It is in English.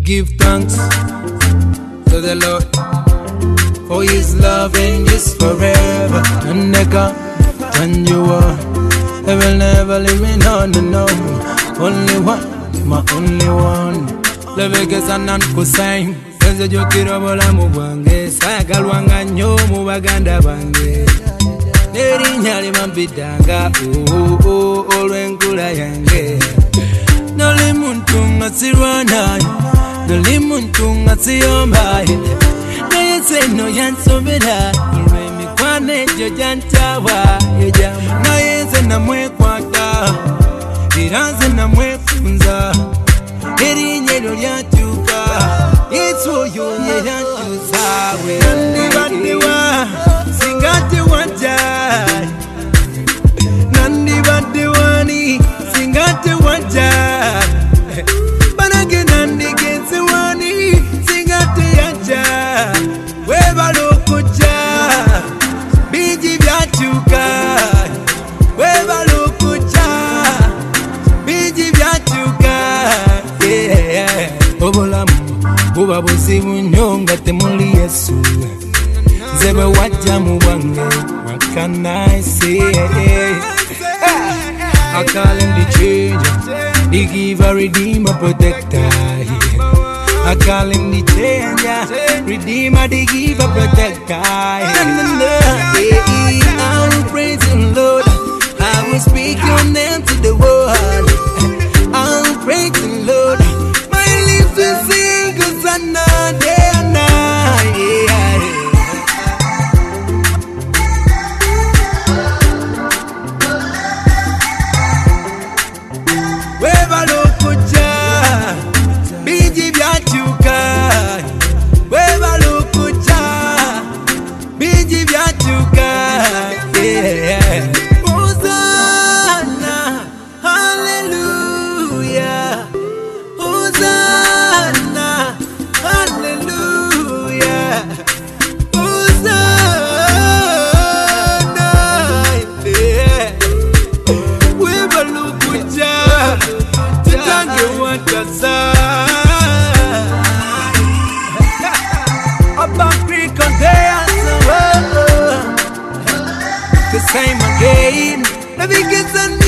give thanks to the Lord, for His loving is forever. And nigga, and you are, they will never leave me, no, no, no. Only one, my only one. Levegeza nankusai, senze jokiro bola mu bwange, sayagalwanga nnyo mu baganda bange. Nerinnya limampitanga, olw'enkula yange. Noli muntu nga sirwanayo, noli muntu nga siyombayo, naye seno yansobera, olw'emikwano egyo gyantawa, naye nze namwekwata, era nze namwefunza, erinnya eryo lyakyuka, Yesu oyo ye yankyusa. Nandibaddewa singa tewajja, nandibaddewaani singa tewajja, banage nandigenze waani singa teyajja. Weebala okujja, bingi byakyuka, weebala okujja, bingi byakyuka. Obulamu buba buzibu nnyo nga temuli Yesu, nze bwe wajja mu bwange, what can I say? I call Him the changer, the giver, redeemer, protector. I call Him the changer, redeemer, the giver, protector. I will praise Him, Lord. I will speak Your name to the world. I will praise Him, Lord. My lips will sing Hosanna day and night. Weebala okujja, bingi byakyuka, weebala okujja, bingi byakyuka. Hosanna, hallelujah. Hosanna, hallelujah. Hosanna, weebala okujja, tutange wantasa. Creek on there, the same again. Let me get some.